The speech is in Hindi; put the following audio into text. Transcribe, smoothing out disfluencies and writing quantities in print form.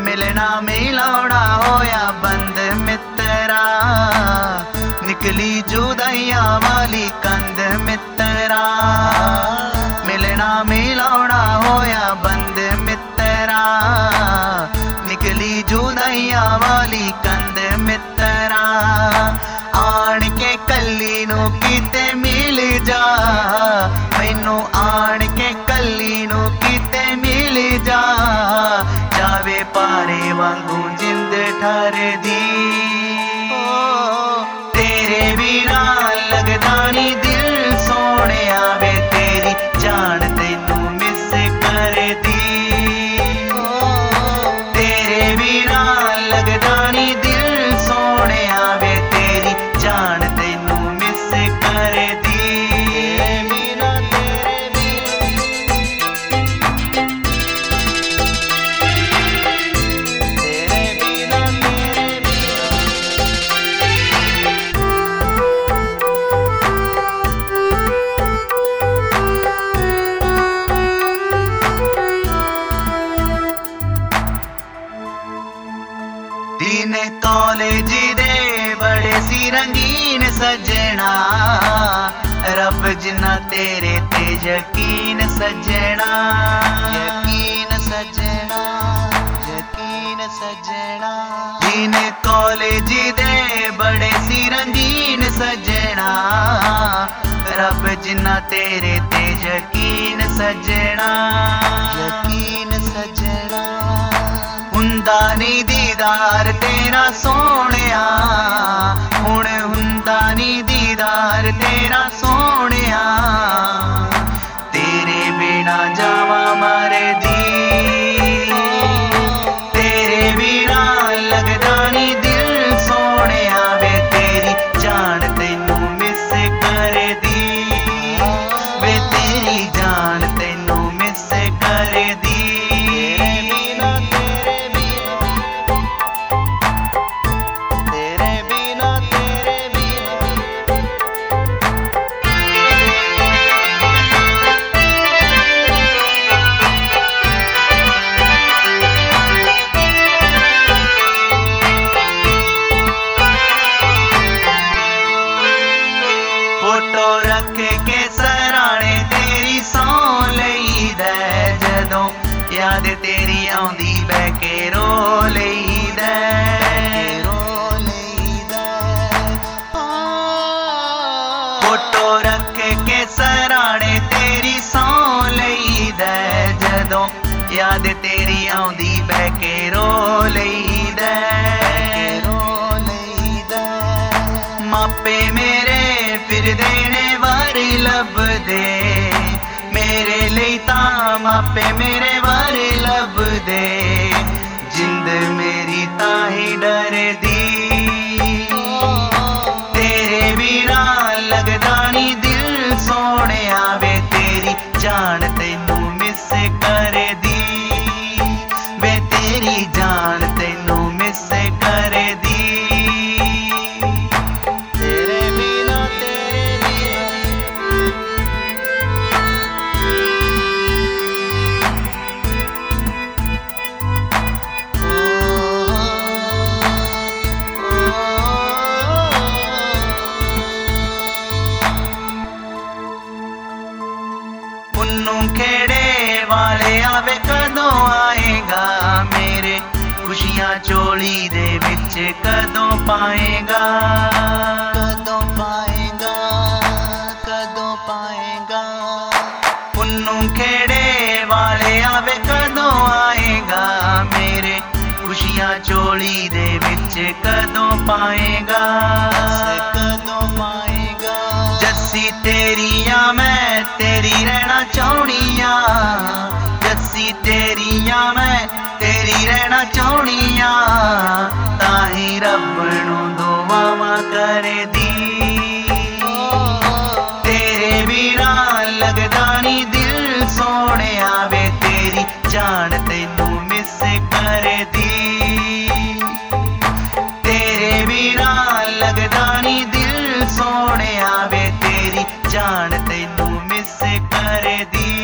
मिलना मिलाउणा होया बंद मित्रा, निकली जुदाइयां वाली कंध मित्रा। मिलना मिलाउणा होया बंद मित्रा, निकली जुदाइयां वाली कंध मित्रा। आण के कली नू किते मिल जा, मैनू आण के कली नू किते मिल जा, जावे पारे वांगू जिंद ठर दी। तेरे बिना लगदा नी दिल सोने वे, तेरी जान तेनू मिस कर दी। तेरे बिना लगदा नी दिल सोने वे, तेरी जान तेनू मिस कर दी। दिन कॉलेज दे बड़े सी रंगीन सजना, रब जिन्ना तेरे ते यकीन सजना। यकीन सजना, यकीन सजना। दिन कॉलेज दे बड़े सी रंगीन सजना, रब जिन्ना तेरे ते यकीन सजना। यकीन सजना। हुंदा नी दीदार तेरा सोहणिया, हुण हुंदा नी दीदार तेरा सोहणिया, तेरे बिना जावा मर दी। तेरे बिना लगदा नी दिल सोहणिया वे, तेरी जान तेनू मिस कर दी। वे तेरी जान तेनू मिस कर दी। फोटो रख के सराणे तेरी सौ लईदा, जदों याद तेरी आउंदी बह के रो लईदा। फोटो रख के सराणे तेरी सौ लईदा, जदों याद तेरी आउंदी बह के रो लईदा। मापे मेरे फिर देने वारी लब दे, मेरे लिए तां मापे मेरे वारी लब दे, जिंद मेरी ताही डर दी। तेरे बिना लगदा नी दिल सोने वे, तेरी जान तेनू मिस कर दी। वे तेरी जान तेनू मिस कर दी। पुन्नू खेड़े वाले आवे कदों आएगा, मेरे खुशियां चोली दे विच कदों पाएगा। कदों पाएगा, कदों पाएगा। पुन्नू खेड़े वाले आवे कदों आएगा, मेरे खुशियां चोली दे विच कदों पाएगा। कदों पाएगा। जस्सी तेरियां मैं तेरी रहना चाहनिया, जस्सी तेरियां मैं तेरी रहना चाहनिया, ताही रब नू दुआवां कर दी। तेरे बिना लगदा नी दिल सोने वे, तेरी जान तेनू मिस कर दी। तेरे बिना लगदा नी दिल सोने वे, तेरी जान तेनू मिस कर दी।